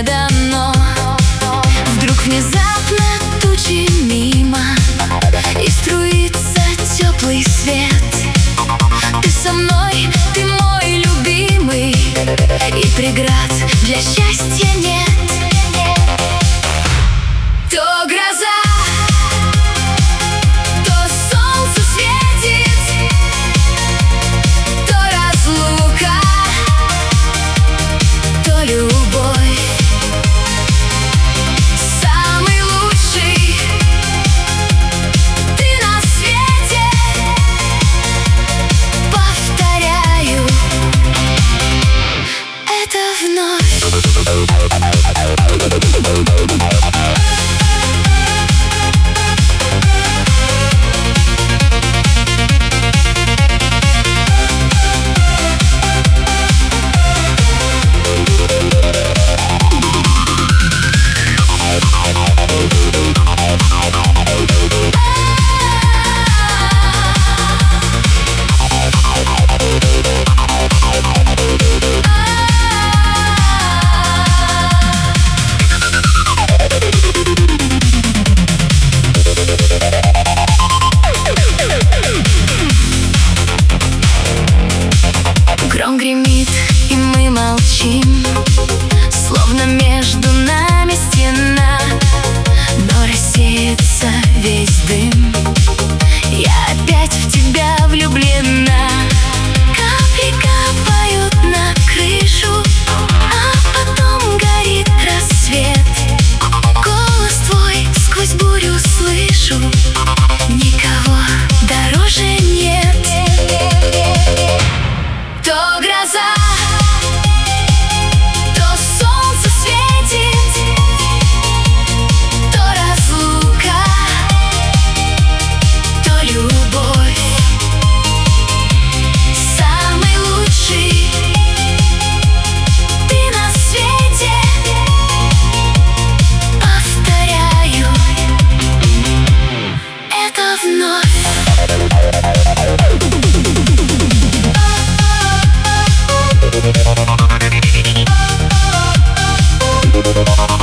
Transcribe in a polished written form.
не дано. Вдруг внезапно тучи мимо, и струится теплый свет. Ты со мной, ты мой любимый, и преград для счастья нет. То гроза, то солнце светит, то разлука, то любовь. Самый лучший ты на свете, повторяю это вновь. Гром гремит, и мы молчим, словно между нами стена, но рассеется весь дым. Я опять в тебя влюблена. Капли капают на крышу, а потом горит рассвет. Голос твой сквозь бурю слышу, никого дороже нет. То гроза, то солнце светит, то разлука, то любовь. Самый лучший ты на свете, повторяю это вновь. We'll be right back.